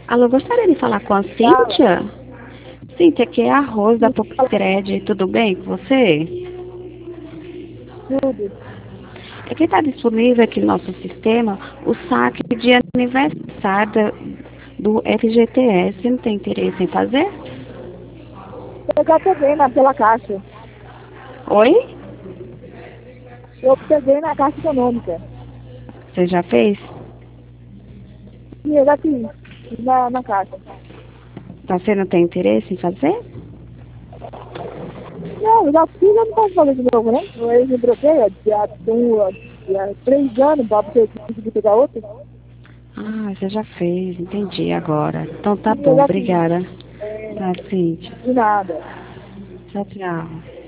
Alô, gostaria de falar com a Fala, Cíntia? Cíntia, aqui é a Rose da Popcred, tudo bem com você? tudo. É que está disponível aqui no nosso sistema o saque de aniversário do FGTS. Você não tem interesse em fazer? Eu já peguei pela Caixa. Oi? Eu peguei na Caixa Econômica. Você já fez? E eu já fiz na Caixa. Você não tem interesse em fazer? Não, eu já fiz, eu não posso fazer de novo, né? Eu me troquei, há 3 anos para você conseguir pegar outra. Ah, você já fez, entendi agora. Então tá E eu bom, já fiz. obrigada. Tá, Cíntia. De nada. Tchau, tchau.